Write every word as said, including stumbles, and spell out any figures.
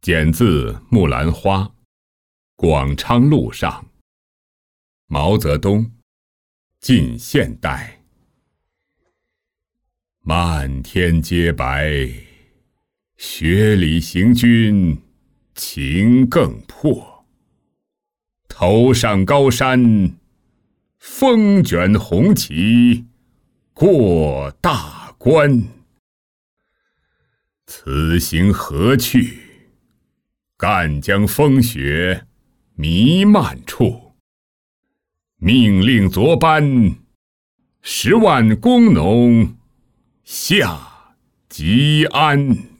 剪自《木兰花》，广昌路上。毛泽东，近现代。漫天皆白，雪里行军情更迫。头上高山，风卷红旗过大关。此行何去？赣江风雪弥漫处。命令昨颁，十万工农下吉安。